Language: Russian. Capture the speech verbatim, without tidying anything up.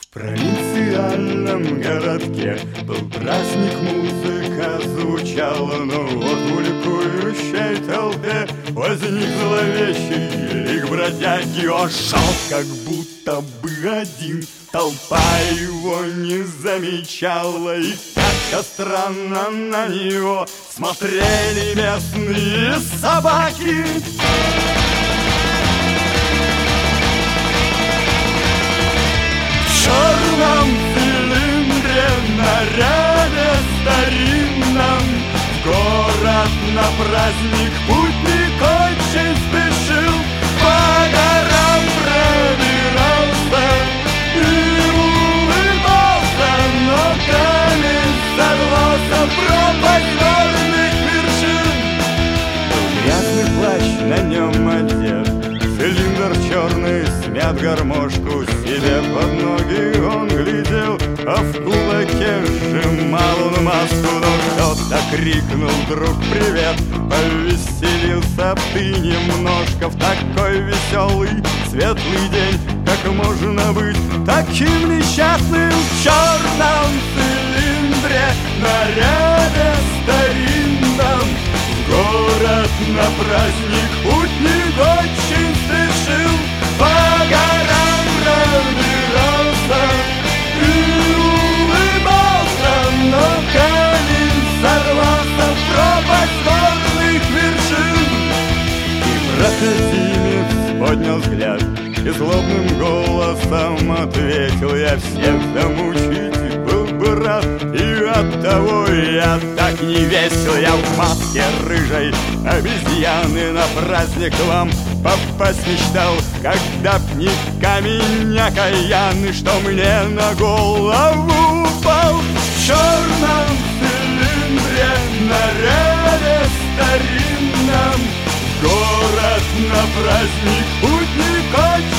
В провинциальном городке был праздник, музыка звучала, но вот в ликующей толпе возник зловещий лик бродяги. Он шел как будто бы один, толпа его не замечала, и как-то странно на него смотрели местные собаки. В черном цилиндре, наряде старинном, в город на праздник путник очень спешил. По горам пробирался и улыбался, но камень сорвался в пропасть горных вершин. Был грязный плащ, на нем одет, цилиндр черный, смят гармошку себе под ноги он глядел, а в кулаке сжимал он маску. Но кто-то крикнул: друг, привет! Повеселился б ты немножко в такой веселый, светлый день. Как можно быть таким несчастным? В черном цилиндре, наряде старинном, в город на праздник путник очень спешил. По горам пробирался и улыбался, но камень сорвался в пропасть горных вершин. И проходимец поднял взгляд и злобным голосом ответил: я всех замучить был бы рад, и оттого я так не весел. Я в маске рыжей обезьяны на праздник к вам попасть мечтал, когда б не камень окаянный, что мне на голову упал. В черном цилиндре, наряде старинном, в город на праздник путник очень